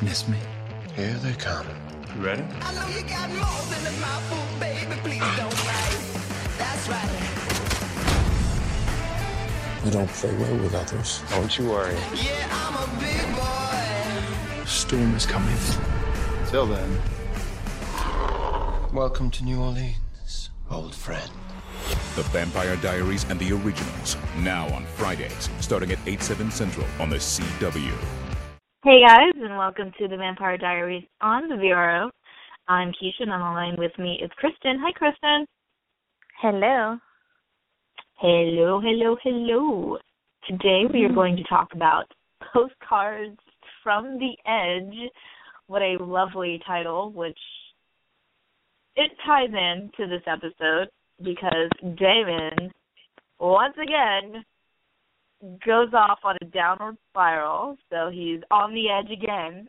Miss me? Here they come. You ready? I know you got more than a mouthful, baby. Please don't lie. That's right. I don't play well with others. Don't you worry. Yeah, I'm a big boy. Storm is coming. Till then. Welcome to New Orleans, old friend. The Vampire Diaries and the Originals, now on Fridays, starting at 8/7 Central on the CW. Hey guys, and welcome to the Vampire Diaries on the VRO. I'm Keisha, and on the line with me is Kristen. Hi, Kristen. Hello. Hello, hello, hello. Today we are going to talk about Postcards from the Edge. What a lovely title, which it ties in to this episode because Damon, once again, goes off on a downward spiral, so he's on the edge again.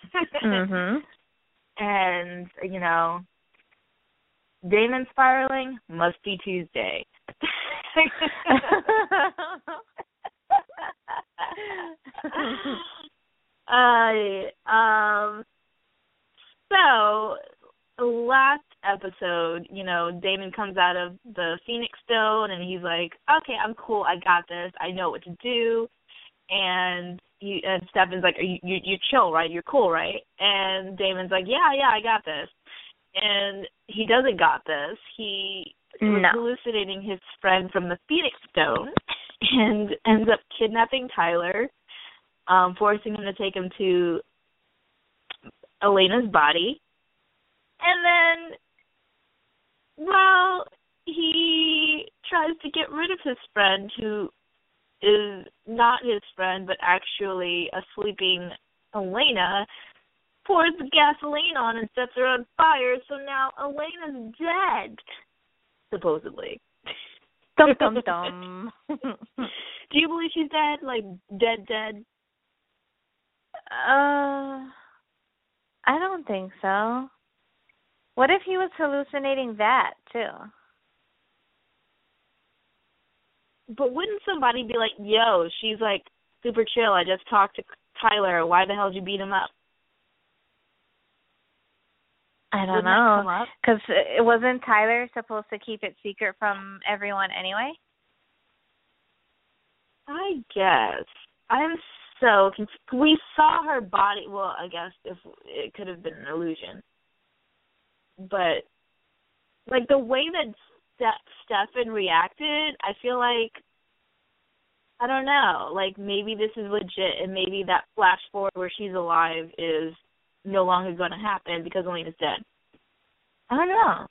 And, you know, Damon spiraling must be Tuesday. So, last episode, you know, Damon comes out of the Phoenix Stone and he's like, okay, I'm cool, I got this, I know what to do. And Stefan's like, you're chill, right? You're cool, right? And Damon's like, yeah, I got this. And he doesn't got this. He was hallucinating his friend from the Phoenix Stone and ends up kidnapping Tyler, forcing him to take him to Elena's body. And then, well, he tries to get rid of his friend who is not his friend, but actually a sleeping Elena, pours the gasoline on and sets her on fire, so now Elena's dead, supposedly. Dum, dum, dum. Do you believe she's dead? Like, dead? I don't think so. What if he was hallucinating that, too? But wouldn't somebody be like, yo, she's like super chill, I just talked to Tyler, why the hell did you beat him up? I don't know. Because wasn't Tyler supposed to keep it secret from everyone anyway? I guess. I'm so confused. We saw her body. Well, I guess if it could have been an illusion. But, like, the way that Stefan reacted, I feel like, I don't know, like, maybe this is legit and maybe that flash forward where she's alive is no longer going to happen because Elena's dead. I don't know.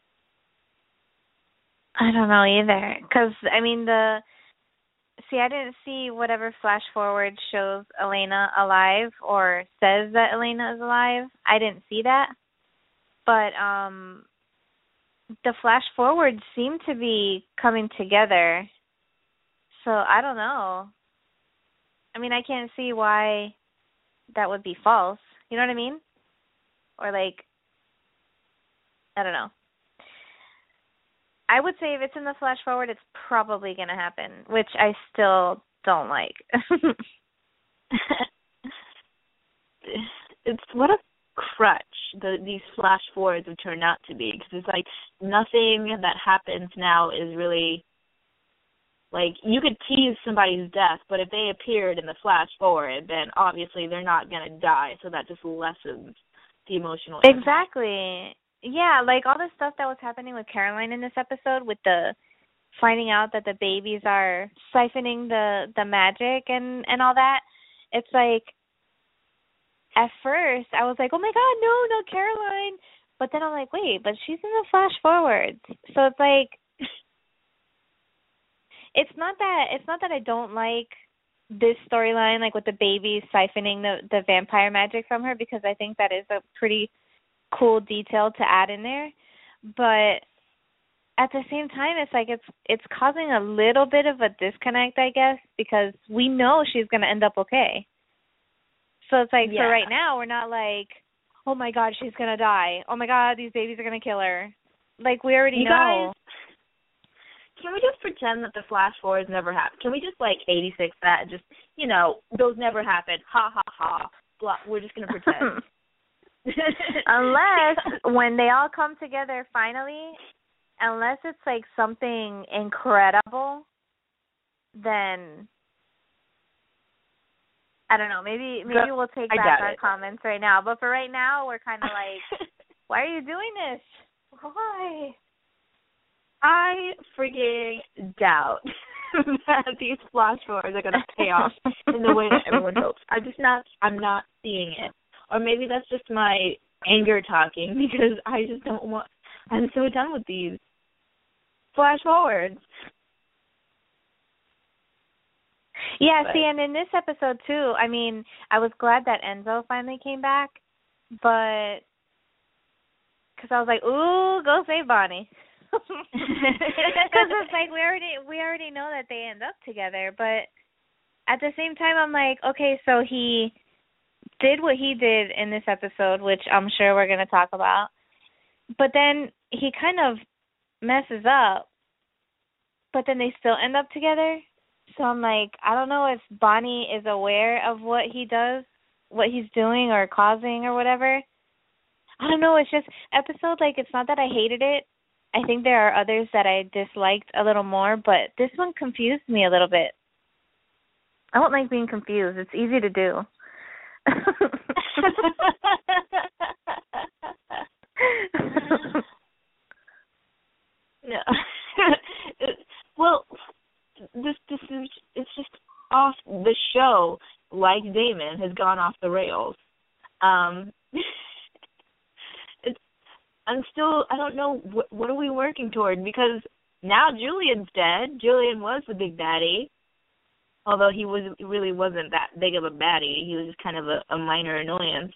I don't know either. Because, I mean, I didn't see whatever flash forward shows Elena alive or says that Elena is alive. I didn't see that. But the flash forwards seem to be coming together. So I don't know. I mean, I can't see why that would be false. You know what I mean? Or like, I don't know. I would say if it's in the flash forward, it's probably going to happen, which I still don't like. It's what a crutch these flash forwards have turned out to be, because it's like nothing that happens now is really, like, you could tease somebody's death, but if they appeared in the flash forward, then obviously they're not going to die, so that just lessens the emotional impact. Exactly. Yeah, like all the stuff that was happening with Caroline in this episode, with the finding out that the babies are siphoning the magic and all that, it's like, at first, I was like, oh my God, no, Caroline. But then I'm like, wait, but she's in the flash forwards. So it's like, it's not that I don't like this storyline, like with the babies siphoning the vampire magic from her, because I think that is a pretty cool detail to add in there. But at the same time, it's like it's causing a little bit of a disconnect, I guess, because we know she's going to end up okay. So it's like, for right now, we're not like, oh my God, she's going to die. Oh my God, these babies are going to kill her. Like, we already know. Guys, can we just pretend that the flash forwards never happened? Can we just, like, 86 that and just, you know, those never happened. Ha, ha, ha. we're just gonna pretend. Unless when they all come together finally, unless it's like something incredible, then I don't know. Maybe we'll take back our comments right now. But for right now, we're kind of like, why are you doing this? Why? I freaking doubt that these flash forwards are going to pay off in the way that everyone hopes. I'm not seeing it. Or maybe that's just my anger talking, because I just don't want, I'm so done with these flash forwards. Yeah, see, and in this episode, too, I mean, I was glad that Enzo finally came back, but, because I was like, ooh, go save Bonnie. Because it's like, we already know that they end up together, but at the same time, I'm like, okay, so he did what he did in this episode, which I'm sure we're going to talk about, but then he kind of messes up, but then they still end up together. So I'm like, I don't know if Bonnie is aware of what he does, what he's doing or causing or whatever. I don't know. It's just episode, like, it's not that I hated it. I think there are others that I disliked a little more, but this one confused me a little bit. I don't like being confused. It's easy to do. No. Well, this is, it's just off the show. Like Damon has gone off the rails. I don't know, what are we working toward? Because now Julian's dead. Julian was the big baddie, although he really wasn't that big of a baddie. He was just kind of a minor annoyance.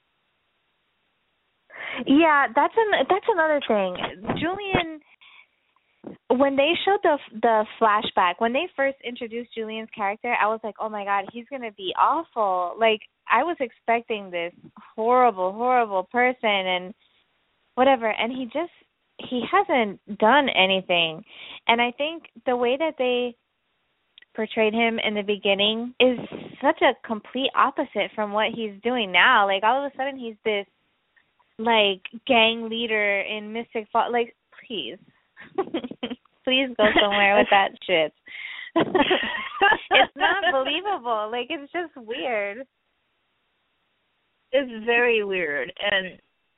Yeah, that's another thing. Julian, when they showed the flashback, when they first introduced Julian's character, I was like, oh my God, he's going to be awful. Like, I was expecting this horrible, horrible person and whatever, and he hasn't done anything. And I think the way that they portrayed him in the beginning is such a complete opposite from what he's doing now. Like, all of a sudden he's this, like, gang leader in Mystic Falls. Like, please. Please go somewhere with that shit. It's not believable. Like, it's just weird. It's very weird. And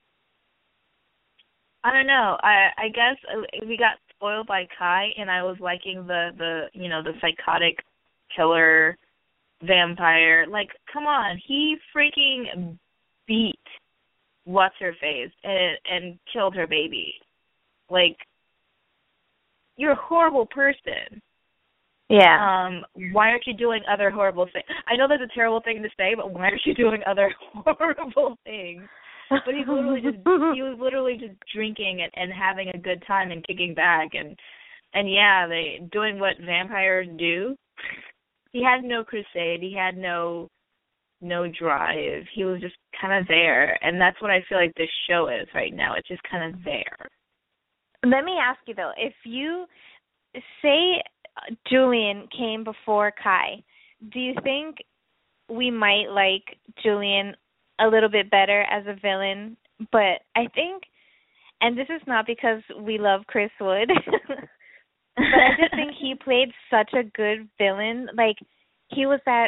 I don't know. I guess we got spoiled by Kai, and I was liking the psychotic killer vampire. Like, come on, he freaking beat what's her face and killed her baby. Like, you're a horrible person. Yeah. Why aren't you doing other horrible things? I know that's a terrible thing to say, but why aren't you doing other horrible things? But he was literally just drinking and having a good time and kicking back and yeah, they doing what vampires do. He had no crusade. He had no drive. He was just kind of there, and that's what I feel like this show is right now. It's just kind of there. Let me ask you though, if you say Julian came before Kai, do you think we might like Julian a little bit better as a villain? But I think, and this is not because we love Chris Wood, but I just think he played such a good villain. Like, he was that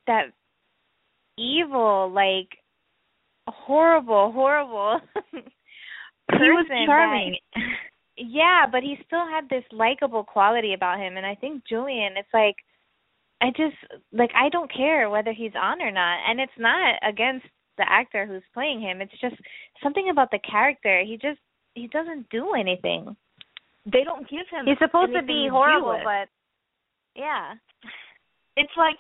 evil, like, horrible person. He was charming. Yeah, but he still had this likable quality about him, and I think Julian, it's like, I don't care whether he's on or not, and it's not against the actor who's playing him. It's just something about the character. He doesn't do anything. They don't give him. He's supposed to be horrible, but yeah, it's like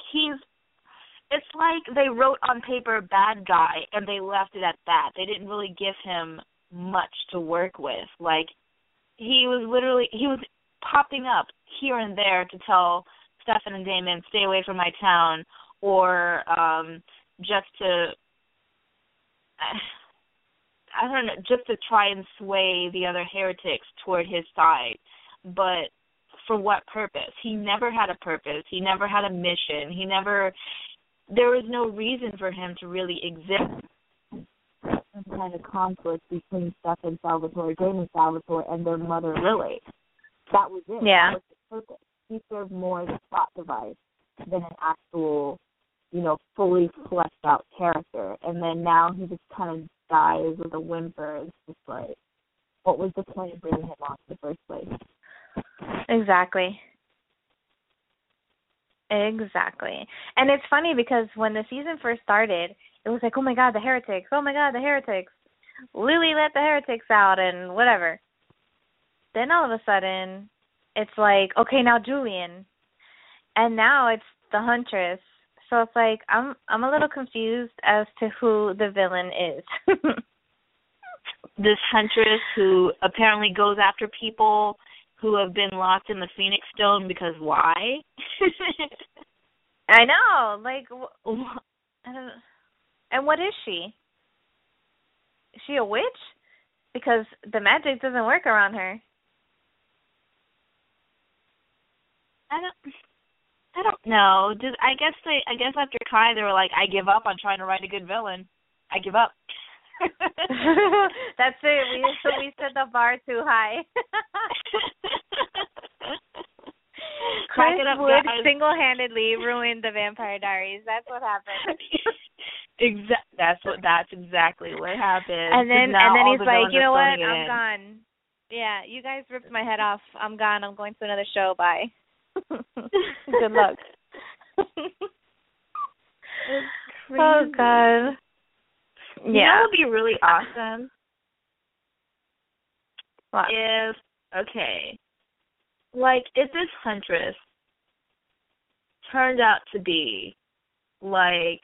they wrote on paper bad guy and they left it at that. They didn't really give him much to work with. Like, he was popping up here and there to tell Stefan and Damon, stay away from my town, or just to, I don't know, just to try and sway the other heretics toward his side. But for what purpose? He never had a purpose. He never had a mission. there was no reason for him to really exist. Some kind of conflict between Stefan Salvatore, Damon Salvatore, and their mother Lily. That was it. Yeah. That was the purpose. He served more as a plot device than an actual, fully fleshed out character. And then now he just kind of dies with a whimper. It's just like, what was the point of bringing him on in the first place? Exactly. And it's funny because when the season first started, it was like, oh my God, the heretics. Oh my God, the heretics. Lily let the heretics out and whatever. Then all of a sudden, it's like, okay, now Julian. And now it's the Huntress. So it's like, I'm a little confused as to who the villain is. This Huntress who apparently goes after people who have been locked in the Phoenix Stone because why? I know. Like, I don't know. And what is she? Is she a witch? Because the magic doesn't work around her. I don't know. I guess after Kai they were like, I give up on trying to write a good villain. I give up. That's it. We set the bar too high. Chris Wood single-handedly ruined the Vampire Diaries. That's what happened. That's exactly what happened. And then he's like, you know what? I'm gone. Yeah, you guys ripped my head off. I'm gone. I'm going to another show. Bye. Good luck. Oh God. Yeah. That would be really awesome. What? If this Huntress turned out to be like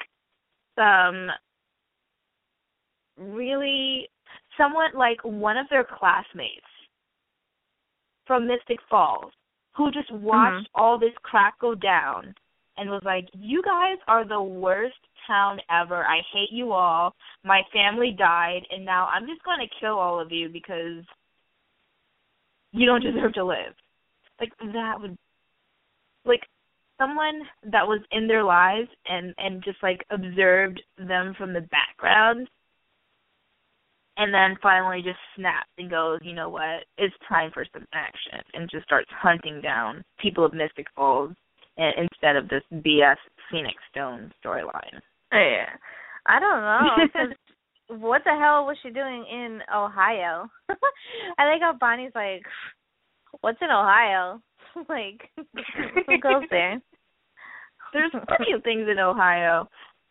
somewhat like one of their classmates from Mystic Falls who just watched all this crap go down and was like, you guys are the worst town ever. I hate you all. My family died, and now I'm just going to kill all of you because you don't deserve to live. Like, that would, like, someone that was in their lives and just, like, observed them from the background and then finally just snaps and goes, you know what, it's time for some action, and just starts hunting down people of Mystic Falls instead of this BS Phoenix Stone storyline. Yeah. I don't know. 'Cause what the hell was she doing in Ohio? I like how Bonnie's like, what's in Ohio? Like, who goes there? There's plenty of things in Ohio.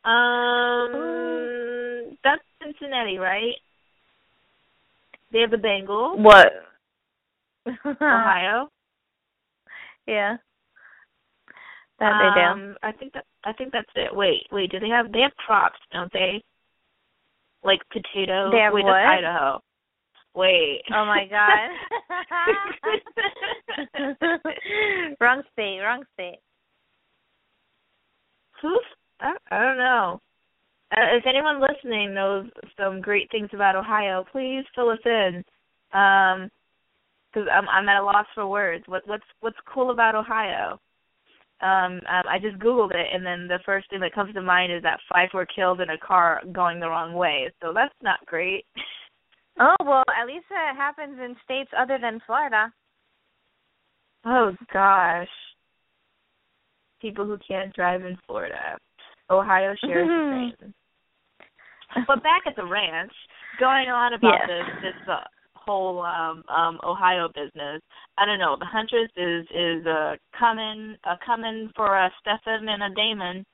That's Cincinnati, right? They have the Bengals. What? Ohio. Yeah. That they do. I think that's it. Wait, do they have crops, don't they? Like potato. They have Wait, what? that's Idaho. Wait. Oh my God. Wrong state. I don't know. If anyone listening knows some great things about Ohio, please fill us in. Because I'm at a loss for words. What's cool about Ohio? I just Googled it, and then the first thing that comes to mind is that 5 were killed in a car going the wrong way. So that's not great. Oh, well, at least it happens in states other than Florida. Oh, gosh. People who can't drive in Florida. Ohio shares the same. But back at the ranch, going on about this whole Ohio business, I don't know. The Huntress is coming for a Stefan and a Damon,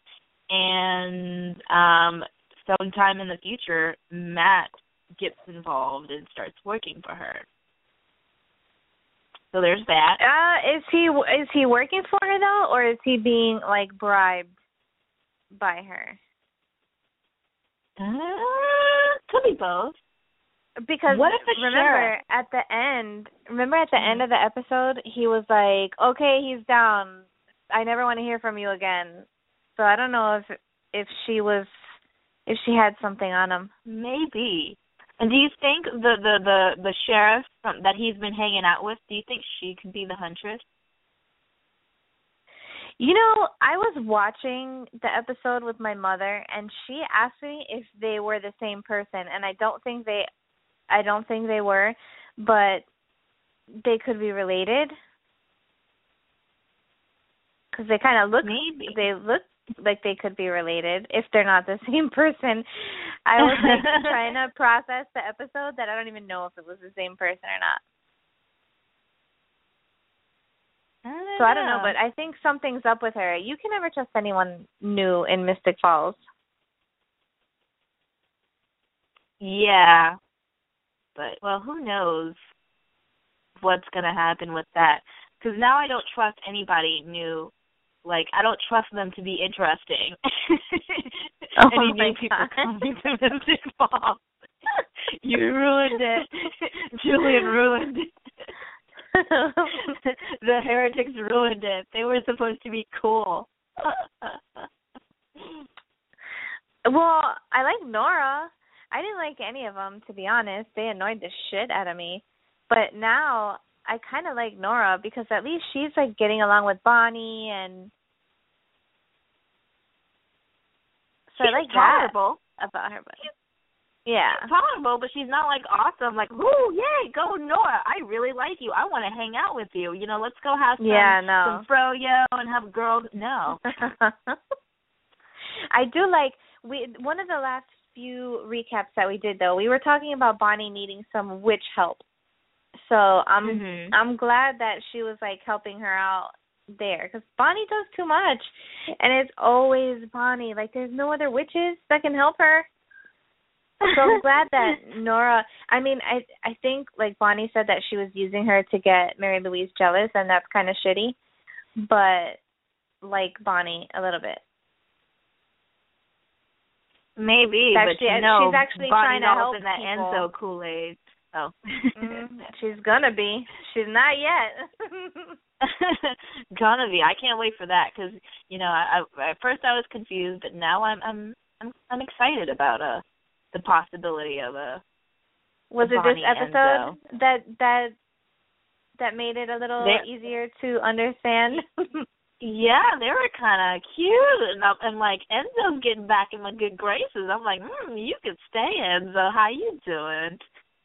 and sometime in the future, Matt gets involved and starts working for her. So there's that. Is he working for her though, or is he being like bribed by her? Could be both. Because what if remember at the end of the episode, he was like, "Okay, he's down. I never want to hear from you again." So I don't know if she had something on him. Maybe. And do you think the sheriff that he's been hanging out with, do you think she could be the Huntress? You know, I was watching the episode with my mother, and she asked me if they were the same person, and I don't think they were, but they could be related because they kind of look. Maybe they look like they could be related if they're not the same person. I was like trying to process the episode that I don't even know if it was the same person or not. I don't know, but I think something's up with her. You can never trust anyone new in Mystic Falls. Yeah. But, well, who knows what's going to happen with that. Because now I don't trust anybody new. Like, I don't trust them to be interesting. Any new people coming to Mystic Falls. You ruined it. Julian ruined it. The heretics ruined it. They were supposed to be cool. Well, I like Nora. I didn't like any of them, to be honest. They annoyed the shit out of me. But now I kind of like Nora because at least she's like getting along with Bonnie, and so she's I like tolerable that about her. But yeah, she's tolerable, but she's not like awesome. Like, woo, yay, go Nora! I really like you. I want to hang out with you. You know, let's go have some froyo and have girls. No, I do like one of the last few recaps that we did though. We were talking about Bonnie needing some witch help. So I'm glad that she was like helping her out there because Bonnie does too much, and it's always Bonnie. Like there's no other witches that can help her. So I'm glad that Nora. I mean, I think like Bonnie said that she was using her to get Mary Louise jealous, and that's kind of shitty. But like Bonnie a little bit. Maybe, but she's actually trying to help in that people. Enzo Kool-Aid. Oh. She's gonna be. She's not yet. Gonna be. I can't wait for that because I at first I was confused, but now I'm excited about the possibility of a. Was it Bonnie this episode Enzo. that made it a little easier to understand? Yeah, they were kind of cute, and like Enzo's getting back in my good graces. I'm like, you can stay, Enzo. How you doing?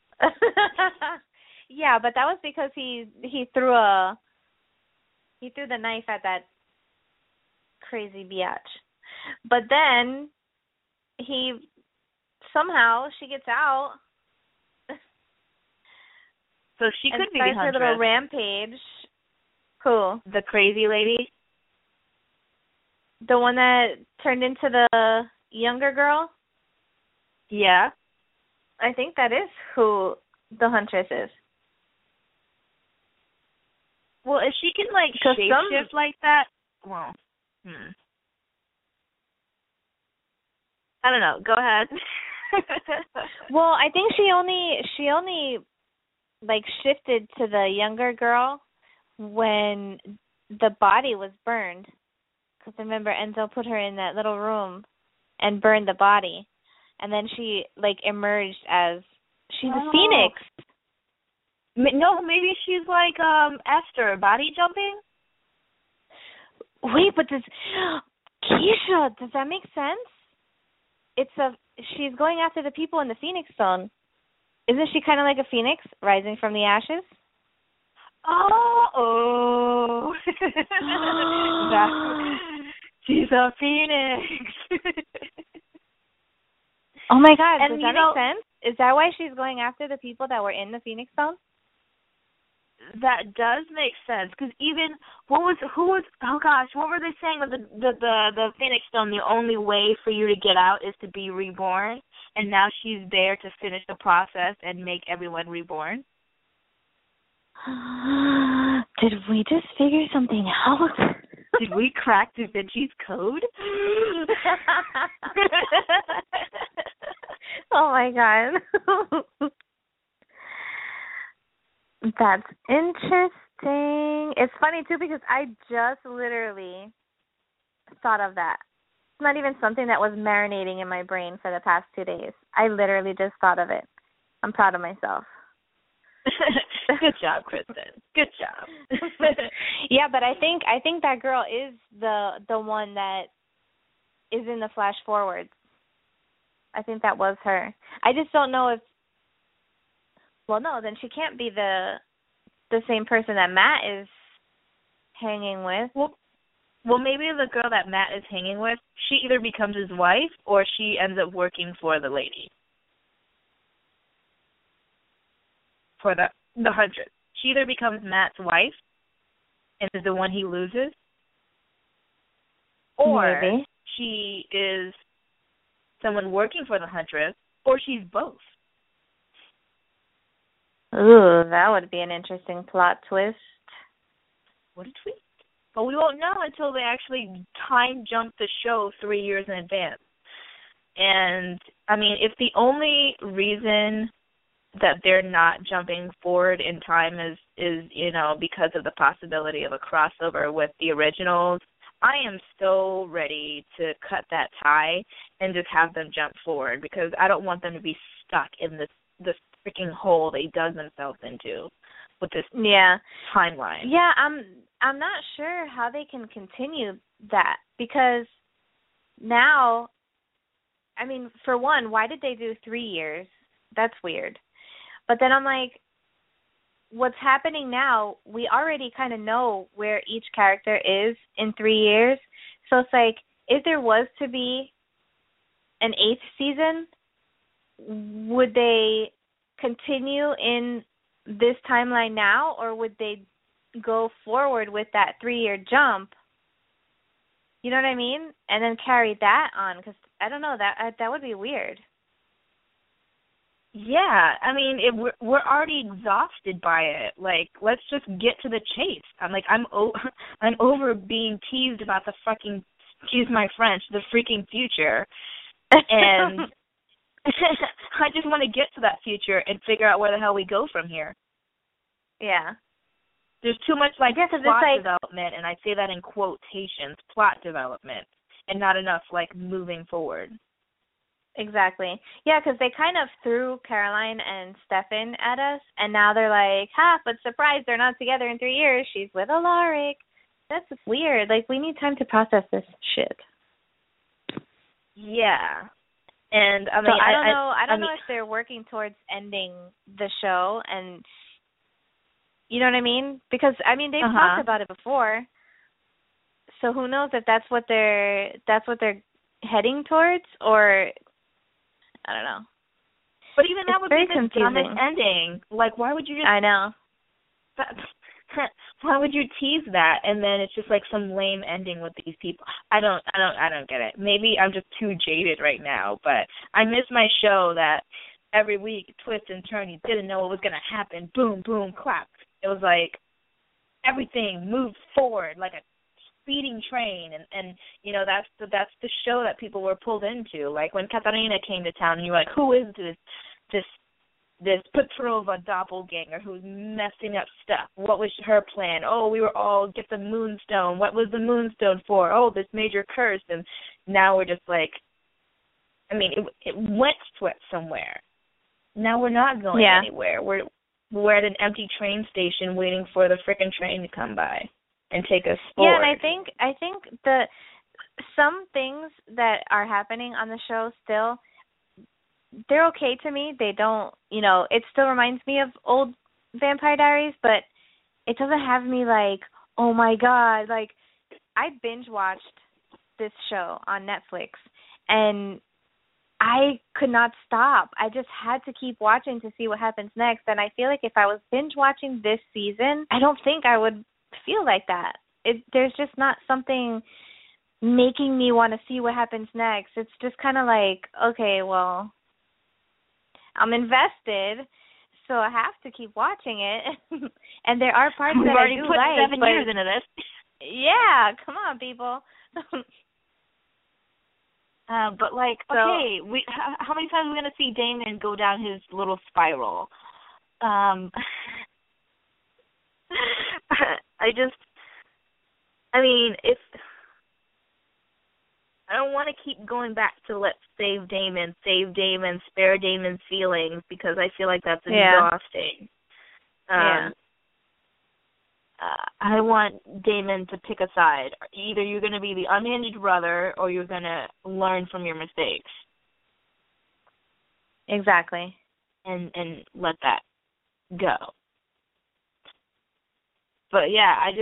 Yeah, but that was because he threw the knife at that crazy biatch. But then she gets out. So she could be the the huntress. Her little rampage. Who? The crazy lady? The one that turned into the younger girl? Yeah. I think that is who the huntress is. Well, if she can, like, shapeshift like that, well, I don't know. Go ahead. Well, I think she only, like, shifted to the younger girl when the body was burned. Because remember, Enzo put her in that little room and burned the body. And then she, like, emerged as, she's a phoenix. No, maybe she's like Esther, body jumping? Wait, but Keisha, does that make sense? She's going after the people in the Phoenix Stone. Isn't she kind of like a phoenix rising from the ashes? Oh. She's a phoenix. Oh my God, does that make sense? Is that why she's going after the people that were in the Phoenix Stone? That does make sense because even what were they saying with the Phoenix Stone? The only way for you to get out is to be reborn, and now she's there to finish the process and make everyone reborn. Did we just figure something out? Did we crack Da Vinci's code? Oh my God. That's interesting. It's funny too because I just literally thought of that. It's not even something that was marinating in my brain for the past 2 days. I literally just thought of it. I'm proud of myself. Good job, Kristen. Good job. Yeah, but I think that girl is the one that is in the flash forwards. I think that was her. I just don't know if. Well, no, then she can't be the same person that Matt is hanging with. Well, maybe the girl that Matt is hanging with, she either becomes his wife or she ends up working for the lady. For the 100. She either becomes Matt's wife and is the one he loses, or maybe she is someone working for the 100, or she's both. Ooh, that would be an interesting plot twist. What a twist. But we won't know until they actually time jump the show 3 years in advance. And, I mean, if the only reason that they're not jumping forward in time is because of the possibility of a crossover with the originals, I am so ready to cut that tie and just have them jump forward, because I don't want them to be stuck in this freaking hole they dug themselves into with this timeline. Yeah, I'm not sure how they can continue that, because now, I mean, for one, why did they do 3 years? That's weird. But then I'm like, what's happening now, we already kind of know where each character is in 3 years. So it's like, if there was to be an 8th season, would they continue in this timeline now, or would they go forward with that 3-year jump? You know what I mean? And then carry that on, because I don't know, that would be weird. Yeah, I mean, we're already exhausted by it. Like, let's just get to the chase. I'm over being teased about the fucking, excuse my French, the freaking future, and I just want to get to that future and figure out where the hell we go from here. Yeah. There's too much plot development, and I say that in quotations, plot development, and not enough moving forward. Exactly. Yeah, because they kind of threw Caroline and Stefan at us, and now they're like, but surprise, they're not together in 3 years. She's with Alaric. That's weird. We need time to process this shit. Yeah. And, I mean, so I don't know if they're working towards ending the show, and you know what I mean? Because, I mean, they've talked about it before, so who knows if that's what they're heading towards, or I don't know. But even that would be the confusing. dumbest ending. Why would you just... I know. Why would you tease that and then it's just some lame ending with these people? I don't get it. Maybe I'm just too jaded right now, but I miss my show that every week, twist and turn, you didn't know what was going to happen. Boom, boom, clap. It was everything moved forward like a speeding train, and that's the show that people were pulled into. When Katarina came to town, and you're like, who is this Petrova doppelganger who's messing up stuff? What was her plan? Oh, we were all get the moonstone. What was the moonstone for? Oh, this major curse. And now we're just it went somewhere. Now we're not going anywhere. We're at an empty train station waiting for the frickin' train to come by and take us forward. Yeah, and I think some things that are happening on the show still, they're okay to me. They don't, it still reminds me of old Vampire Diaries, but it doesn't have me oh my God. I binge watched this show on Netflix, and I could not stop. I just had to keep watching to see what happens next. And I feel like if I was binge watching this season, I don't think I would feel like that. There's just not something making me want to see what happens next. It's just kind of okay, well, I'm invested, so I have to keep watching it. And there are parts that I do like. We've already put 7 years into this. Yeah, come on, people. But okay, how many times are we going to see Damon go down his little spiral? I don't want to keep going back to let's save Damon, spare Damon's feelings, because I feel like that's exhausting. Yeah. I want Damon to pick a side. Either you're going to be the unhinged brother or you're going to learn from your mistakes. Exactly. And let that go. But yeah, I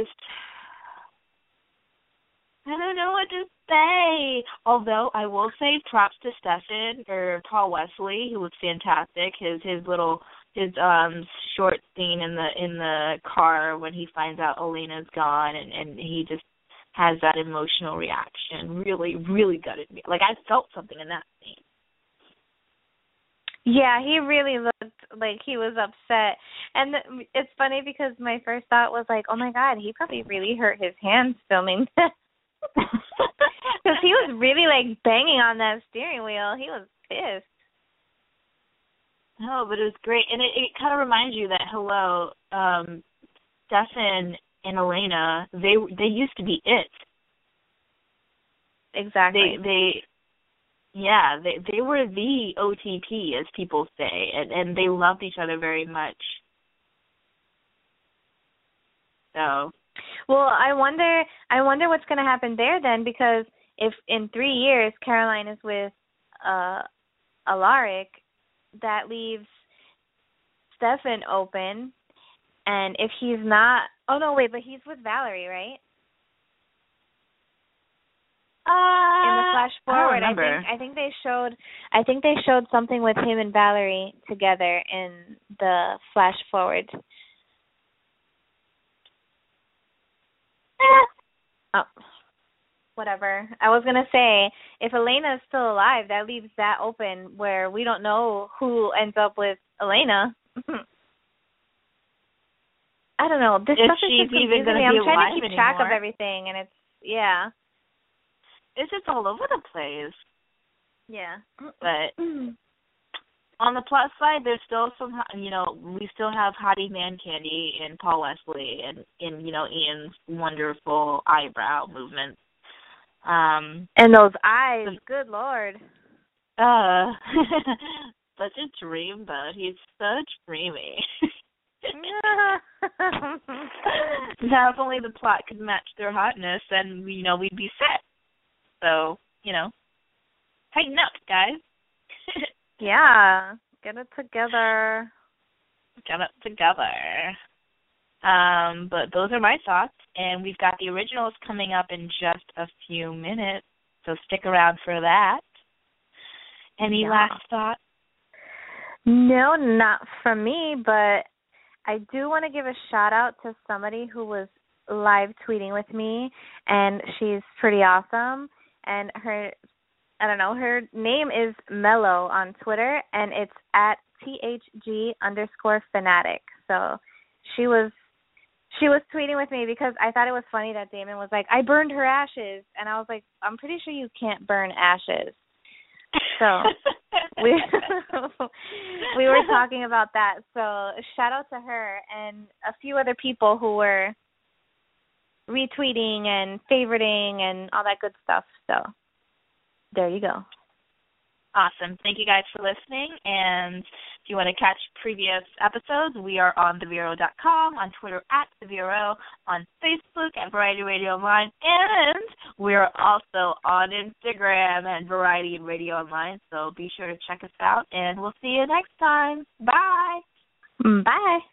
don't know what to say. Although I will say props to Stefan or Paul Wesley, who was fantastic. His short scene in the car when he finds out Elena's gone, and he just has that emotional reaction. Really, really gutted me. Like, I felt something in that scene. Yeah, he really looked like he was upset. And it's funny because my first thought was like, oh, my God, he probably really hurt his hands filming this. Because he was really, like, banging on that steering wheel. He was pissed. No, but it was great. And it kind of reminds you that, Stefan and Elena, they used to be it. Exactly. They were the OTP, as people say, and they loved each other very much. So, well, I wonder what's going to happen there then, because if in 3 years Caroline is with Alaric, that leaves Stefan open, and if he's not, but he's with Valerie, right? In the flash forward, I think they showed something with him and Valerie together in the flash forward. Oh, whatever. I was gonna say, if Elena is still alive, that leaves that open where we don't know who ends up with Elena. I don't know. This stuff is just confusing me. I'm trying to keep track of everything, and it's just all over the place. Yeah. But on the plus side, there's still some, we still have Hottie Man Candy and Paul Wesley and Ian's wonderful eyebrow movements. And those eyes, good Lord. Such a dreamboat. He's so dreamy. Now, if only the plot could match their hotness, then, we'd be set. So, tighten up, guys. Yeah, get it together. But those are my thoughts, and we've got the originals coming up in just a few minutes, so stick around for that. Any last thoughts? No, not from me, but I do want to give a shout-out to somebody who was live tweeting with me, and she's pretty awesome, and her name is Mello on Twitter, and it's at @THG_fanatic. So she was tweeting with me because I thought it was funny that Damon was like, I burned her ashes, and I was like, I'm pretty sure you can't burn ashes. So we were talking about that. So shout out to her and a few other people who were retweeting and favoriting and all that good stuff. So there you go. Awesome. Thank you guys for listening. And if you want to catch previous episodes, we are on TheVero.com, on Twitter @TheVero, on Facebook at Variety Radio Online, and we're also on Instagram at Variety and Radio Online. So be sure to check us out, and we'll see you next time. Bye. Bye.